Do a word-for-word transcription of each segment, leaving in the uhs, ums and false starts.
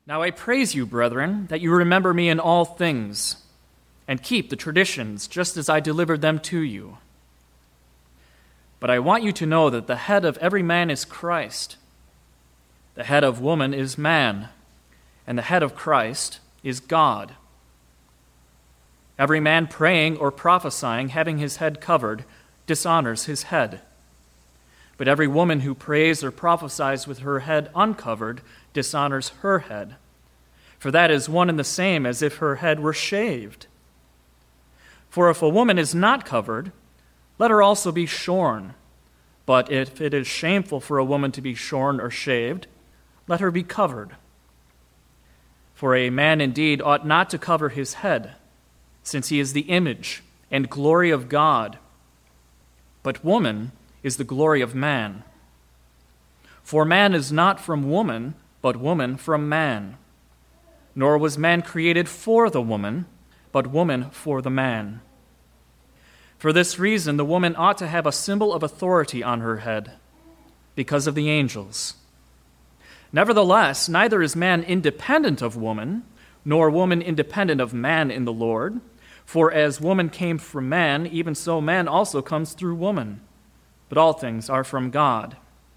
Now I praise you, brethren, that you remember me in all things, and keep the traditions just as I delivered them to you. But I want you to know that the head of every man is Christ. The head of woman is man, and the head of Christ is God. Every man praying or prophesying, having his head covered, dishonors his head. But every woman who prays or prophesies with her head uncovered dishonors her head. For that is one and the same as if her head were shaved. For if a woman is not covered, let her also be shorn. But if it is shameful for a woman to be shorn or shaved, let her be covered. For a man indeed ought not to cover his head, since he is the image and glory of God. But woman is the glory of man. For man is not from woman, but woman from man. Nor was man created for the woman, but woman for the man. For this reason, the woman ought to have a symbol of authority on her head, because of the angels. Nevertheless, neither is man independent of woman, nor woman independent of man in the Lord. For as woman came from man, even so man also comes through woman. But all things are from God.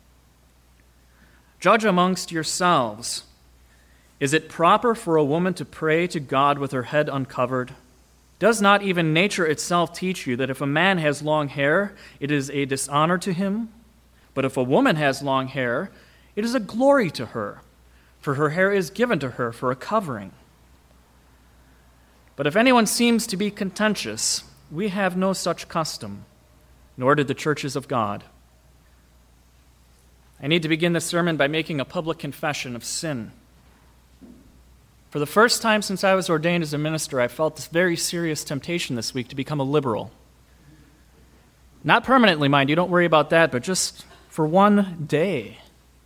Judge amongst yourselves. Is it proper for a woman to pray to God with her head uncovered? Does not even nature itself teach you that if a man has long hair, it is a dishonor to him? But if a woman has long hair, it is a glory to her, for her hair is given to her for a covering. But if anyone seems to be contentious, we have no such custom, nor did the churches of God. I need to begin this sermon by making a public confession of sin. For the first time since I was ordained as a minister, I felt this very serious temptation this week to become a liberal. Not permanently, mind you, don't worry about that, but just for one day.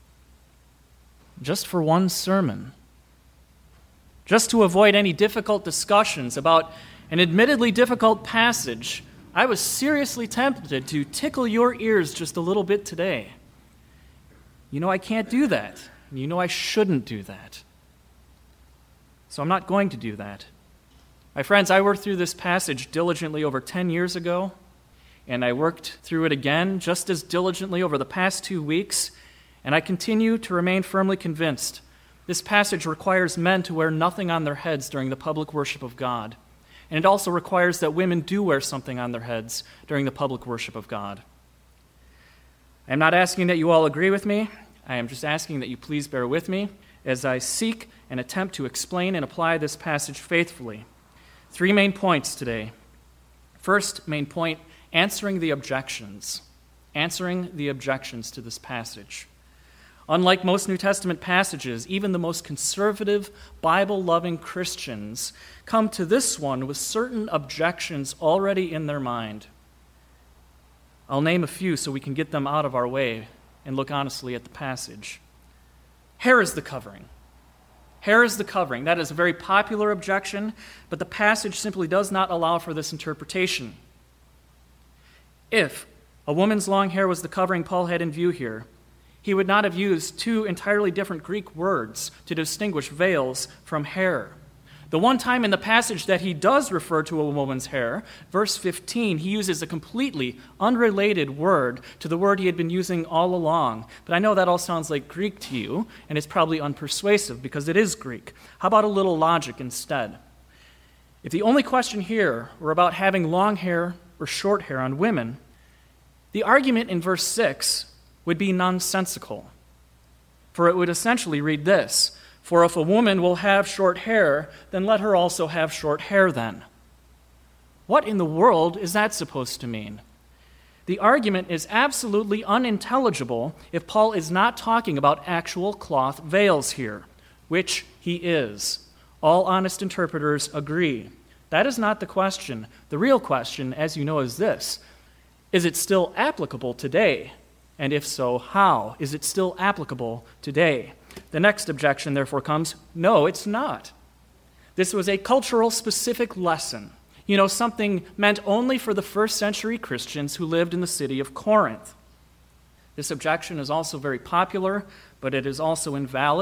Just for one sermon. Just to avoid any difficult discussions about an admittedly difficult passage, I was seriously tempted to tickle your ears just a little bit today. You know I can't do that. You know I shouldn't do that. So I'm not going to do that. My friends, I worked through this passage diligently over ten years ago, and I worked through it again just as diligently over the past two weeks, and I continue to remain firmly convinced this passage requires men to wear nothing on their heads during the public worship of God, and it also requires that women do wear something on their heads during the public worship of God. I am not asking that you all agree with me. I am just asking that you please bear with me as I seek and attempt to explain and apply this passage faithfully. Three main points today. First main point, answering the objections. Answering the objections to this passage. Unlike most New Testament passages, even the most conservative, Bible-loving Christians come to this one with certain objections already in their mind. I'll name a few so we can get them out of our way and look honestly at the passage. Hair is the covering. Hair is the covering. That is a very popular objection, but the passage simply does not allow for this interpretation. If a woman's long hair was the covering Paul had in view here, he would not have used two entirely different Greek words to distinguish veils from hair. The one time in the passage that he does refer to a woman's hair, verse fifteen, he uses a completely unrelated word to the word he had been using all along. But I know that all sounds like Greek to you, and it's probably unpersuasive because it is Greek. How about a little logic instead? If the only question here were about having long hair or short hair on women, the argument in verse six would be nonsensical. For it would essentially read this: for if a woman will have short hair, then let her also have short hair then. What in the world is that supposed to mean? The argument is absolutely unintelligible if Paul is not talking about actual cloth veils here, which he is. All honest interpreters agree. That is not the question. The real question, as you know, is this: is it still applicable today? And if so, how? Is it still applicable today? The next objection, therefore, comes, no, it's not. This was a cultural specific lesson. You know, something meant only for the first century Christians who lived in the city of Corinth. This objection is also very popular, but it is also invalid,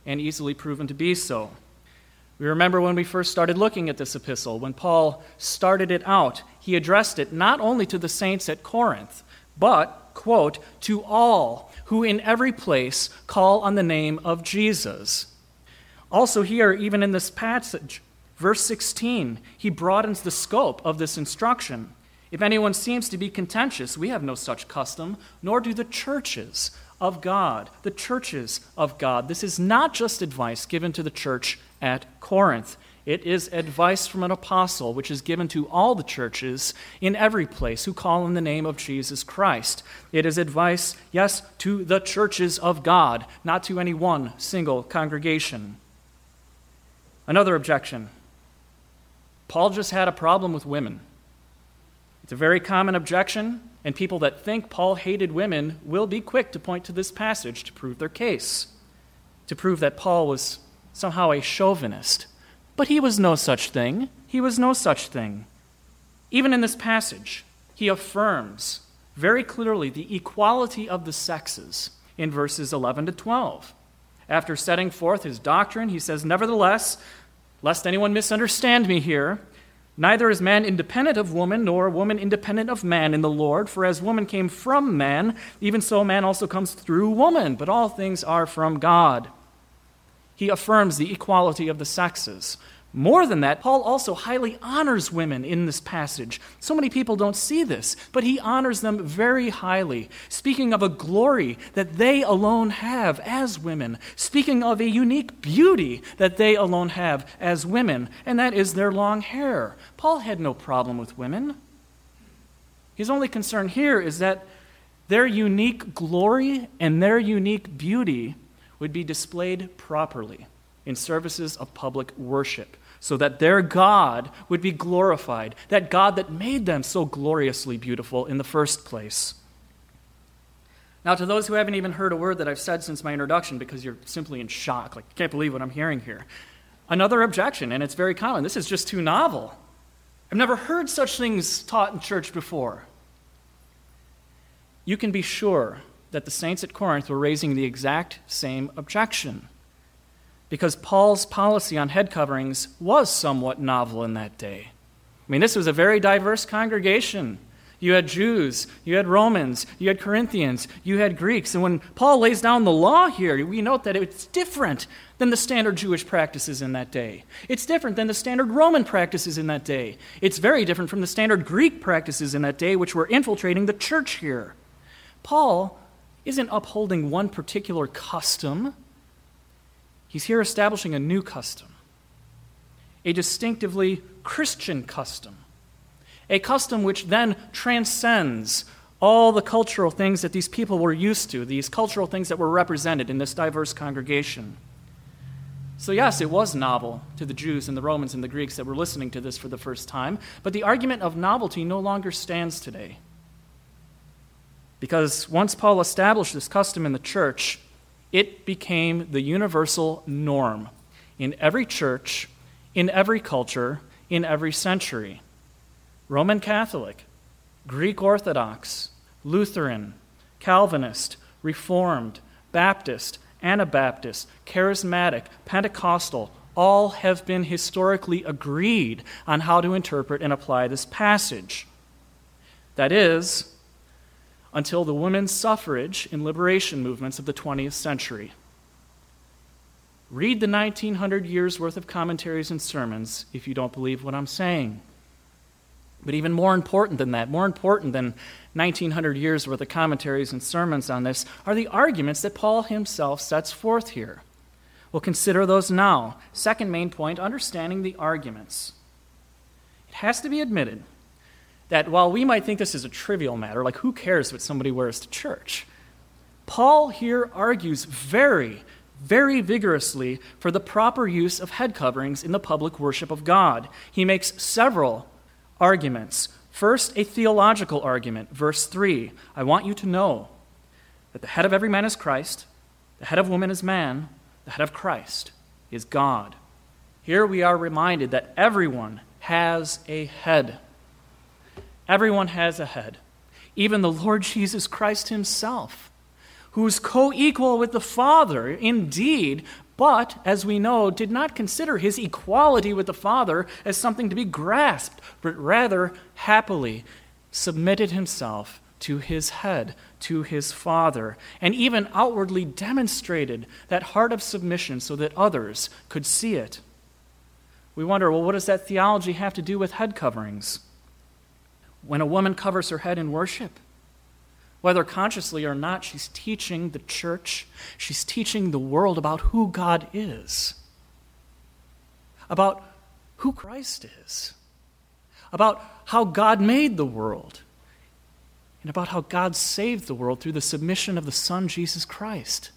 and easily proven to be so. We remember when we first started looking at this epistle, when Paul started it out, he addressed it not only to the saints at Corinth, but, quote, to all who in every place call on the name of Jesus. Also here, even in this passage, verse sixteen, he broadens the scope of this instruction. If anyone seems to be contentious, we have no such custom, nor do the churches of God, the churches of God. This is not just advice given to the church at Corinth. It is advice from an apostle, which is given to all the churches in every place who call on the name of Jesus Christ. It is advice, yes, to the churches of God, not to any one single congregation. Another objection. Paul just had a problem with women. It's a very common objection, and people that think Paul hated women will be quick to point to this passage to prove their case, to prove that Paul was somehow a chauvinist. But he was no such thing. He was no such thing. Even in this passage, he affirms very clearly the equality of the sexes in verses eleven to twelve. After setting forth his doctrine, he says, nevertheless, lest anyone misunderstand me here, neither is man independent of woman, nor woman independent of man in the Lord. For as woman came from man, even so man also comes through woman. But all things are from God. He affirms the equality of the sexes. More than that, Paul also highly honors women in this passage. So many people don't see this, but he honors them very highly, speaking of a glory that they alone have as women, speaking of a unique beauty that they alone have as women, and that is their long hair. Paul had no problem with women. His only concern here is that their unique glory and their unique beauty would be displayed properly in services of public worship, so that their God would be glorified, that God that made them so gloriously beautiful in the first place. Now, to those who haven't even heard a word that I've said since my introduction, because you're simply in shock, like, you can't believe what I'm hearing here, another objection, and it's very common, this is just too novel. I've never heard such things taught in church before. You can be sure that the saints at Corinth were raising the exact same objection, because Paul's policy on head coverings was somewhat novel in that day. I mean, this was a very diverse congregation. You had Jews, you had Romans, you had Corinthians, you had Greeks. And when Paul lays down the law here, we note that it's different than the standard Jewish practices in that day. It's different than the standard Roman practices in that day. It's very different from the standard Greek practices in that day, which were infiltrating the church here. Paul isn't upholding one particular custom. He's here establishing a new custom, a distinctively Christian custom, a custom which then transcends all the cultural things that these people were used to, these cultural things that were represented in this diverse congregation. So yes, it was novel to the Jews and the Romans and the Greeks that were listening to this for the first time, but the argument of novelty no longer stands today. Because once Paul established this custom in the church, it became the universal norm in every church, in every culture, in every century. Roman Catholic, Greek Orthodox, Lutheran, Calvinist, Reformed, Baptist, Anabaptist, Charismatic, Pentecostal, all have been historically agreed on how to interpret and apply this passage. That is, until the women's suffrage and liberation movements of the twentieth century. Read the nineteen hundred years worth of commentaries and sermons if you don't believe what I'm saying. But even more important than that, more important than nineteen hundred years worth of commentaries and sermons on this, are the arguments that Paul himself sets forth here. We'll consider those now. Second main point, understanding the arguments. It has to be admitted that while we might think this is a trivial matter, like who cares what somebody wears to church, Paul here argues very, very vigorously for the proper use of head coverings in the public worship of God. He makes several arguments. First, a theological argument. Verse three, I want you to know that the head of every man is Christ, the head of woman is man, the head of Christ is God. Here we are reminded that everyone has a head. Everyone has a head. Even the Lord Jesus Christ himself, who's co-equal with the Father, indeed, but, as we know, did not consider his equality with the Father as something to be grasped, but rather happily submitted himself to his head, to his Father, and even outwardly demonstrated that heart of submission so that others could see it. We wonder, well, what does that theology have to do with head coverings? When a woman covers her head in worship, whether consciously or not, she's teaching the church, she's teaching the world about who God is, about who Christ is, about how God made the world, and about how God saved the world through the submission of the Son, Jesus Christ.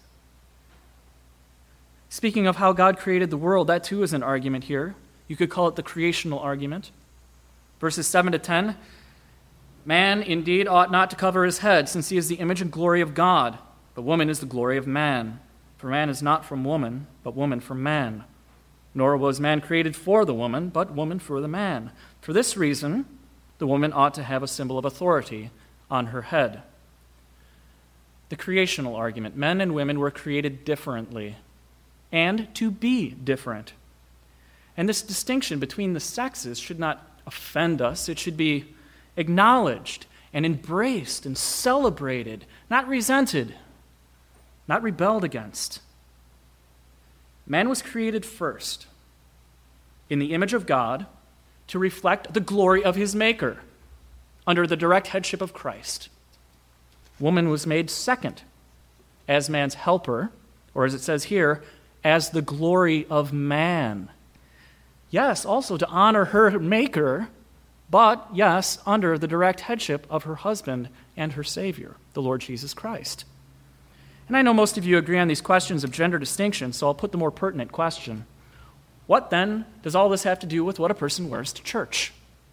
Speaking of how God created the world, that too is an argument here. You could call it the creational argument. Verses seven to ten, man indeed ought not to cover his head, since he is the image and glory of God, but woman is the glory of man. For man is not from woman, but woman from man. Nor was man created for the woman, but woman for the man. For this reason, the woman ought to have a symbol of authority on her head. The creational argument. Men and women were created differently, and to be different. And this distinction between the sexes should not offend us. It should be acknowledged and embraced and celebrated, not resented, not rebelled against. Man was created first in the image of God to reflect the glory of his Maker under the direct headship of Christ. Woman was made second as man's helper, or as it says here, as the glory of man. Yes, also to honor her Maker, but, yes, under the direct headship of her husband and her Savior, the Lord Jesus Christ. And I know most of you agree on these questions of gender distinction, so I'll put the more pertinent question. What, then, does all this have to do with what a person wears to church?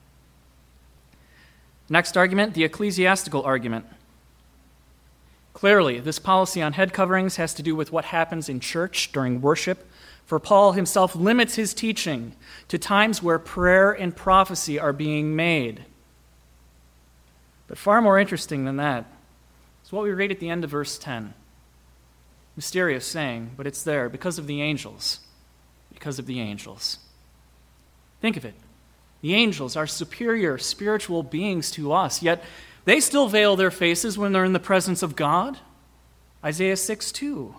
Next argument, the ecclesiastical argument. Clearly, this policy on head coverings has to do with what happens in church during worship, for Paul himself limits his teaching to times where prayer and prophecy are being made. But far more interesting than that is what we read at the end of verse ten. Mysterious saying, but it's there because of the angels. Because of the angels. Think of it. The angels are superior spiritual beings to us, yet they still veil their faces when they're in the presence of God. Isaiah six two.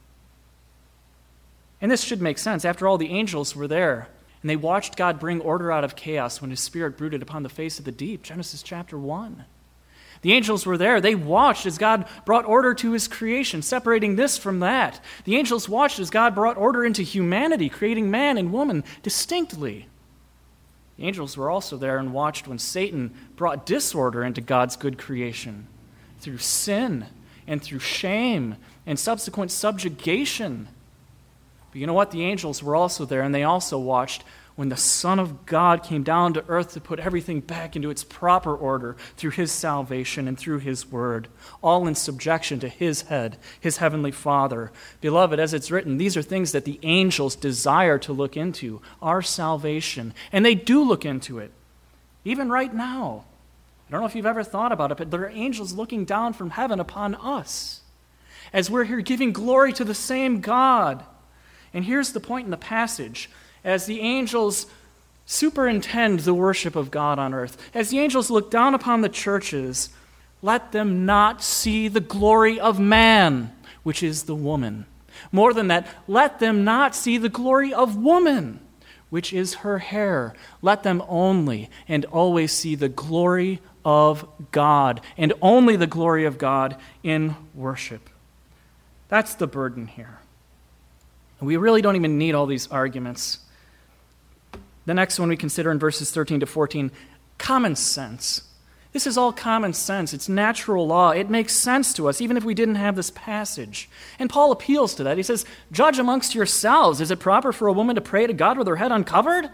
And this should make sense. After all, the angels were there, and they watched God bring order out of chaos when his Spirit brooded upon the face of the deep. Genesis chapter one. The angels were there. They watched as God brought order to his creation, separating this from that. The angels watched as God brought order into humanity, creating man and woman distinctly. The angels were also there and watched when Satan brought disorder into God's good creation through sin and through shame and subsequent subjugation. But you know what? The angels were also there, and they also watched when the Son of God came down to earth to put everything back into its proper order through his salvation and through his word, all in subjection to his head, his heavenly Father. Beloved, as it's written, these are things that the angels desire to look into, our salvation, and they do look into it, even right now. I don't know if you've ever thought about it, but there are angels looking down from heaven upon us as we're here giving glory to the same God. And here's the point in the passage. As the angels superintend the worship of God on earth, as the angels look down upon the churches, let them not see the glory of man, which is the woman. More than that, let them not see the glory of woman, which is her hair. Let them only and always see the glory of God, and only the glory of God in worship. That's the burden here. And we really don't even need all these arguments. The next one we consider in verses thirteen to fourteen, common sense. This is all common sense. It's natural law. It makes sense to us, even if we didn't have this passage. And Paul appeals to that. He says, judge amongst yourselves. Is it proper for a woman to pray to God with her head uncovered?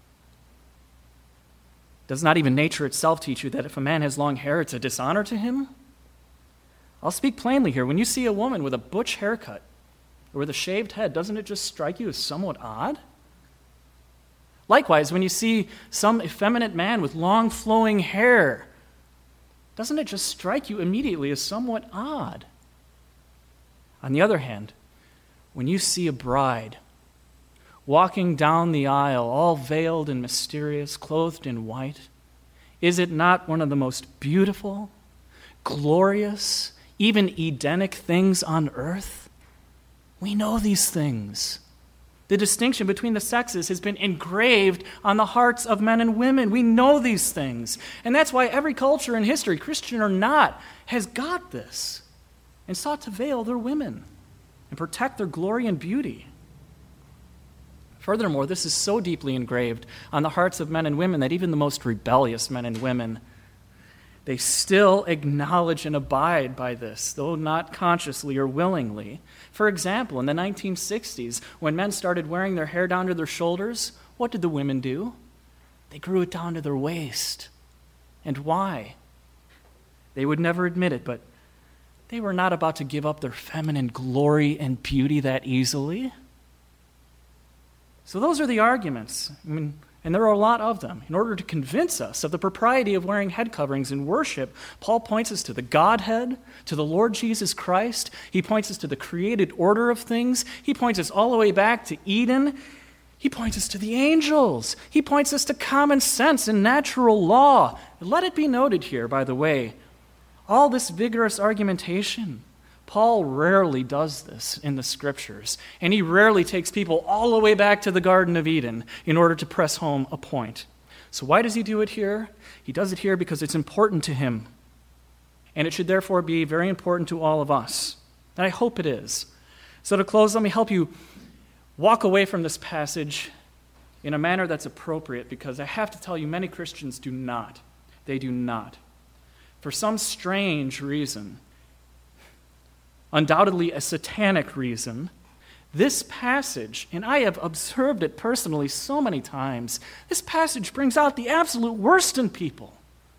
Does not even nature itself teach you that if a man has long hair, it's a dishonor to him? I'll speak plainly here. When you see a woman with a butch haircut or with a shaved head, doesn't it just strike you as somewhat odd? Likewise, when you see some effeminate man with long flowing hair, doesn't it just strike you immediately as somewhat odd? On the other hand, when you see a bride walking down the aisle, all veiled and mysterious, clothed in white, is it not one of the most beautiful, glorious, even Edenic things on earth? We know these things. The distinction between the sexes has been engraved on the hearts of men and women. We know these things. And that's why every culture in history, Christian or not, has got this and sought to veil their women and protect their glory and beauty. Furthermore, this is so deeply engraved on the hearts of men and women that even the most rebellious men and women, they still acknowledge and abide by this, though not consciously or willingly. For example, in the nineteen sixties, when men started wearing their hair down to their shoulders, what did the women do? They grew it down to their waist. And why? They would never admit it, but they were not about to give up their feminine glory and beauty that easily. So those are the arguments. I mean, and there are a lot of them. In order to convince us of the propriety of wearing head coverings in worship, Paul points us to the Godhead, to the Lord Jesus Christ. He points us to the created order of things. He points us all the way back to Eden. He points us to the angels. He points us to common sense and natural law. Let it be noted here, by the way, all this vigorous argumentation, Paul rarely does this in the Scriptures, and he rarely takes people all the way back to the Garden of Eden in order to press home a point. So why does he do it here? He does it here because it's important to him, and it should therefore be very important to all of us. And I hope it is. So to close, let me help you walk away from this passage in a manner that's appropriate, because I have to tell you, many Christians do not. They do not. For some strange reason, undoubtedly a satanic reason, this passage, and I have observed it personally so many times, this passage brings out the absolute worst in people.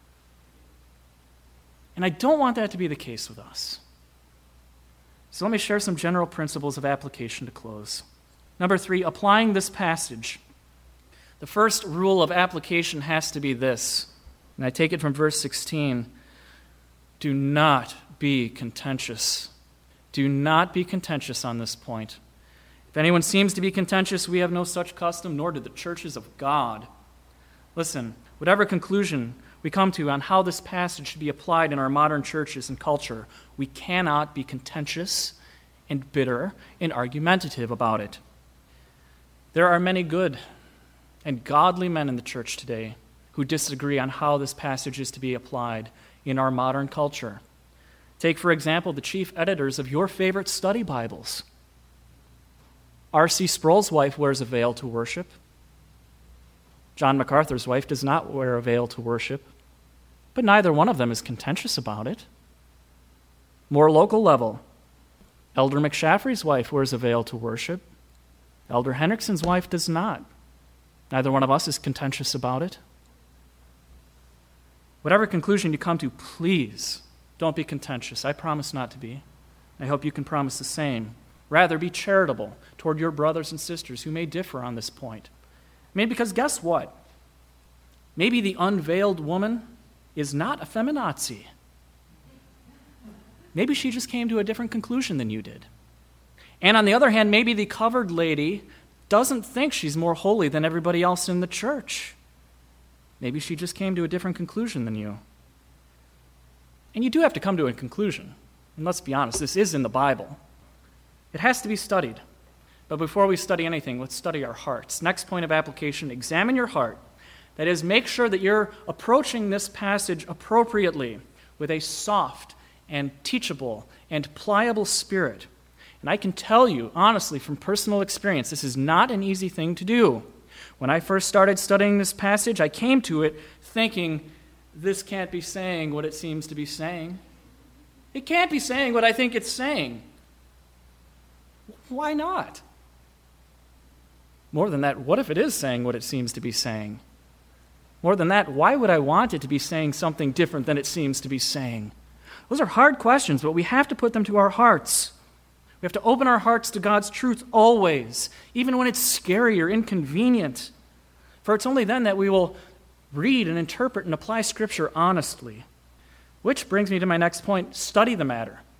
And I don't want that to be the case with us. So let me share some general principles of application to close. Number three, applying this passage. The first rule of application has to be this, and I take it from verse sixteen. Do not be contentious. Do not be contentious on this point. If anyone seems to be contentious, we have no such custom, nor do the churches of God. Listen, whatever conclusion we come to on how this passage should be applied in our modern churches and culture, we cannot be contentious and bitter and argumentative about it. There are many good and godly men in the church today who disagree on how this passage is to be applied in our modern culture. Take, for example, the chief editors of your favorite study Bibles. R C Sproul's wife wears a veil to worship. John MacArthur's wife does not wear a veil to worship, but neither one of them is contentious about it. More local level, Elder McShaffrey's wife wears a veil to worship. Elder Henrikson's wife does not. Neither one of us is contentious about it. Whatever conclusion you come to, please don't be contentious. I promise not to be. I hope you can promise the same. Rather, be charitable toward your brothers and sisters who may differ on this point. Maybe because guess what? Maybe the unveiled woman is not a feminazi. Maybe she just came to a different conclusion than you did. And on the other hand, maybe the covered lady doesn't think she's more holy than everybody else in the church. Maybe she just came to a different conclusion than you. And you do have to come to a conclusion. And let's be honest, this is in the Bible. It has to be studied. But before we study anything, let's study our hearts. Next point of application, examine your heart. That is, make sure that you're approaching this passage appropriately with a soft and teachable and pliable spirit. And I can tell you, honestly, from personal experience, this is not an easy thing to do. When I first started studying this passage, I came to it thinking, this can't be saying what it seems to be saying. It can't be saying what I think it's saying. Why not? More than that, what if it is saying what it seems to be saying? More than that, why would I want it to be saying something different than it seems to be saying? Those are hard questions, but we have to put them to our hearts. We have to open our hearts to God's truth always, even when it's scary or inconvenient. For it's only then that we will read and interpret and apply Scripture honestly. Which brings me to my next point, study the matter.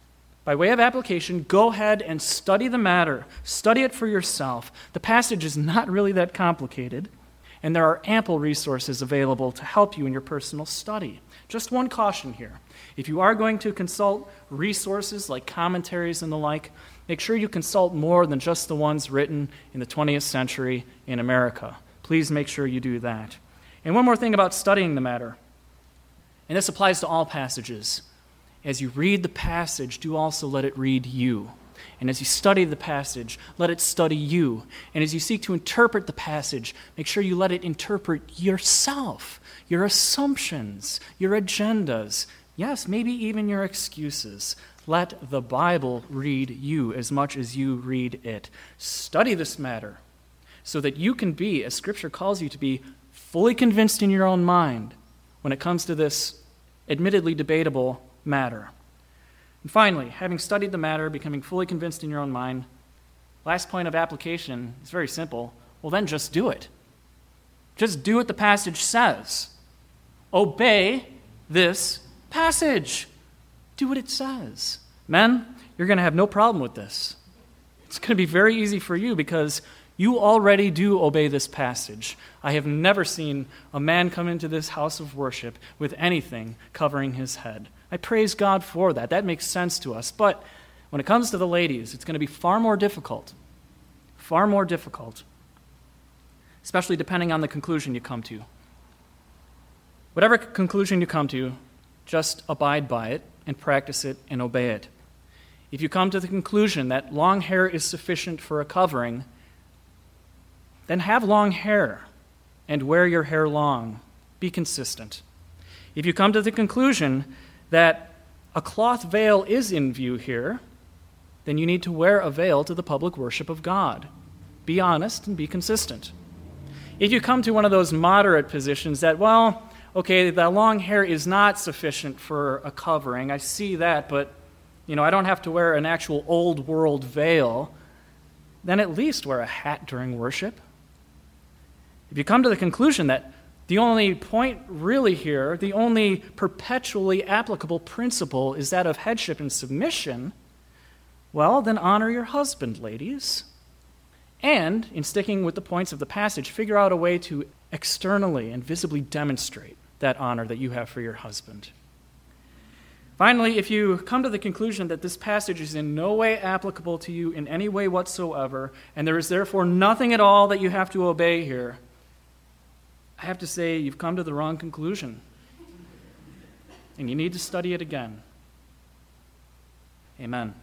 By way of application, go ahead and study the matter. Study it for yourself. The passage is not really that complicated, and there are ample resources available to help you in your personal study. Just one caution here. If you are going to consult resources like commentaries and the like, make sure you consult more than just the ones written in the twentieth century in America. Please make sure you do that. And one more thing about studying the matter, and this applies to all passages. As you read the passage, do also let it read you. And as you study the passage, let it study you. And as you seek to interpret the passage, make sure you let it interpret yourself, your assumptions, your agendas, yes, maybe even your excuses. Let the Bible read you as much as you read it. Study this matter so that you can be, as Scripture calls you to be, fully convinced in your own mind when it comes to this admittedly debatable matter. And finally, having studied the matter, becoming fully convinced in your own mind, last point of application is very simple. Well, then just do it. Just do what the passage says. Obey this passage. Do what it says. Men, you're going to have no problem with this. It's going to be very easy for you because you already do obey this passage. I have never seen a man come into this house of worship with anything covering his head. I praise God for that. That makes sense to us. But when it comes to the ladies, it's going to be far more difficult. Far more difficult. Especially depending on the conclusion you come to. Whatever conclusion you come to, just abide by it and practice it and obey it. If you come to the conclusion that long hair is sufficient for a covering, then have long hair and wear your hair long. Be consistent. If you come to the conclusion that a cloth veil is in view here, then you need to wear a veil to the public worship of God. Be honest and be consistent. If you come to one of those moderate positions that, well, okay, the long hair is not sufficient for a covering, I see that, but you know, I don't have to wear an actual old world veil, then at least wear a hat during worship. If you come to the conclusion that the only point really here, the only perpetually applicable principle is that of headship and submission, well, then honor your husband, ladies. And, in sticking with the points of the passage, figure out a way to externally and visibly demonstrate that honor that you have for your husband. Finally, if you come to the conclusion that this passage is in no way applicable to you in any way whatsoever, and there is therefore nothing at all that you have to obey here, I have to say you've come to the wrong conclusion, and you need to study it again. Amen.